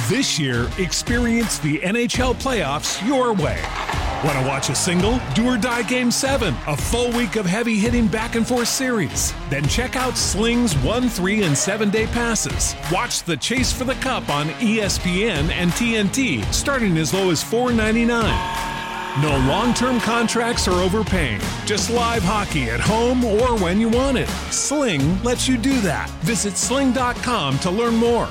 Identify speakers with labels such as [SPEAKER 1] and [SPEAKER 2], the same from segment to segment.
[SPEAKER 1] This year, experience the NHL playoffs your way. Want to watch a single? Do or Die Game 7, a full week of heavy-hitting back-and-forth series. Then check out Sling's 1, 3, and 7-day passes. Watch the Chase for the Cup on ESPN and TNT, starting as low as $4.99. No long-term contracts or overpaying. Just live hockey at home or when you want it. Sling lets you do that. Visit sling.com to learn more.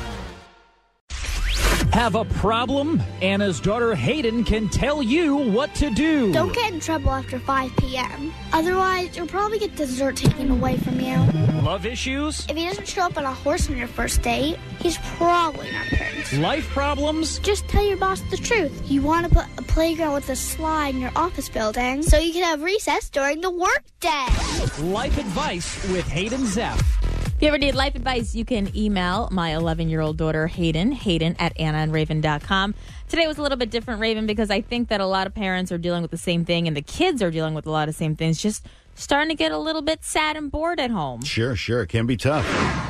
[SPEAKER 2] Have a problem? Anna's daughter Hayden can tell you what to do.
[SPEAKER 3] Don't get in trouble after 5 p.m. Otherwise, you'll probably get dessert taken away from you.
[SPEAKER 2] Love issues?
[SPEAKER 3] If he doesn't show up on a horse on your first date, he's probably not a prince.
[SPEAKER 2] Life problems?
[SPEAKER 3] Just tell your boss the truth. You want to put a playground with a slide in your office building so you can have recess during the workday.
[SPEAKER 2] Life advice with Hayden Zeff.
[SPEAKER 4] If you ever need life advice, you can email my 11-year-old daughter, Hayden at AnnaandRaven.com. Today was a little bit different, Raven, because I think that a lot of parents are dealing with the same thing, and the kids are dealing with a lot of the same things, just starting to get a little bit sad and bored at home.
[SPEAKER 5] Sure. It can be tough.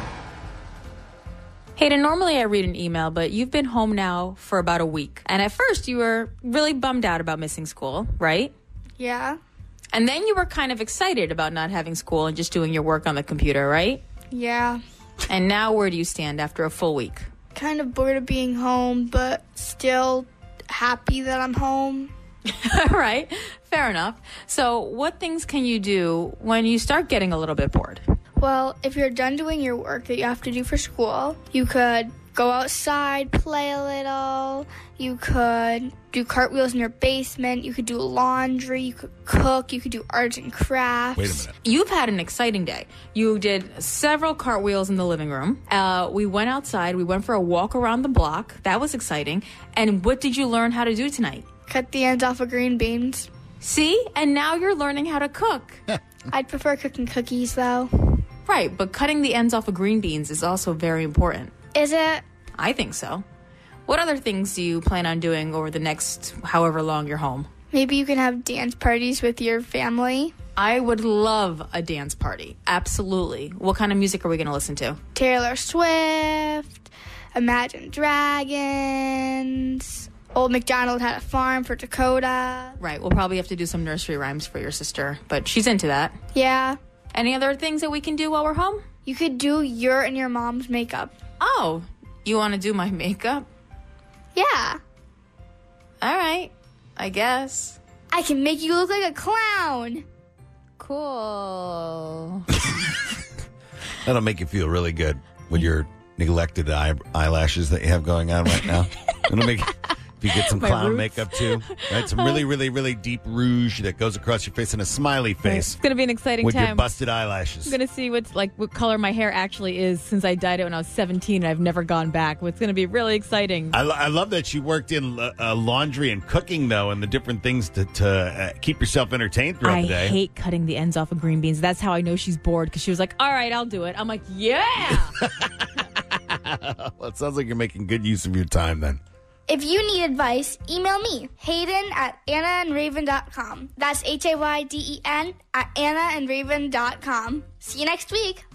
[SPEAKER 4] Hayden, normally I read an email, but you've been home now for about a week. And at first you were really bummed out about missing school, right?
[SPEAKER 3] Yeah.
[SPEAKER 4] And then you were kind of excited about not having school and just doing your work on the computer, right?
[SPEAKER 3] Yeah.
[SPEAKER 4] And now where do you stand after a full week?
[SPEAKER 3] Kind of bored of being home, but still happy that I'm home.
[SPEAKER 4] All right. Fair enough. So what things can you do when you start getting a little bit bored?
[SPEAKER 3] Well, if you're done doing your work that you have to do for school, you could go outside, play a little. You could do cartwheels in your basement. You could do laundry. You could cook. You could do arts and crafts.
[SPEAKER 5] Wait a minute.
[SPEAKER 4] You've had an exciting day. You did several cartwheels in the living room. We went outside. We went for a walk around the block. That was exciting. And what did you learn how to do tonight?
[SPEAKER 3] Cut the ends off of green beans.
[SPEAKER 4] See? And now you're learning how to cook.
[SPEAKER 3] I'd prefer cooking cookies, though.
[SPEAKER 4] Right, but cutting the ends off of green beans is also very important.
[SPEAKER 3] Is it?
[SPEAKER 4] I think so. What other things do you plan on doing over the next however long you're home?
[SPEAKER 3] Maybe you can have dance parties with your family.
[SPEAKER 4] I would love a dance party. Absolutely. What kind of music are we going to listen to?
[SPEAKER 3] Taylor Swift, Imagine Dragons, Old MacDonald Had a Farm for Dakota.
[SPEAKER 4] Right, we'll probably have to do some nursery rhymes for your sister, but she's into that.
[SPEAKER 3] Yeah.
[SPEAKER 4] Any other things that we can do while we're home?
[SPEAKER 3] You could do your and your mom's makeup.
[SPEAKER 4] Oh, you want to do my makeup?
[SPEAKER 3] Yeah.
[SPEAKER 4] All right, I guess.
[SPEAKER 3] I can make you look like a clown.
[SPEAKER 4] Cool.
[SPEAKER 5] That'll make you feel really good with your neglected eyelashes that you have going on right now. It'll make... If you get some clown makeup, too. Right? Some really, really, really deep rouge that goes across your face and a smiley face.
[SPEAKER 4] It's going to be an exciting
[SPEAKER 5] with
[SPEAKER 4] time.
[SPEAKER 5] Your busted eyelashes.
[SPEAKER 4] I'm going to see what color my hair actually is since I dyed it when I was 17 and I've never gone back. It's going to be really exciting.
[SPEAKER 5] I love that you worked in laundry and cooking, though, and the different things to keep yourself entertained throughout the day.
[SPEAKER 4] I hate cutting the ends off of green beans. That's how I know she's bored, because she was like, all right, I'll do it. I'm like, yeah!
[SPEAKER 5] Well, it sounds like you're making good use of your time, then.
[SPEAKER 3] If you need advice, email me, Hayden at AnnaandRaven.com. That's HAYDEN at AnnaandRaven.com. See you next week.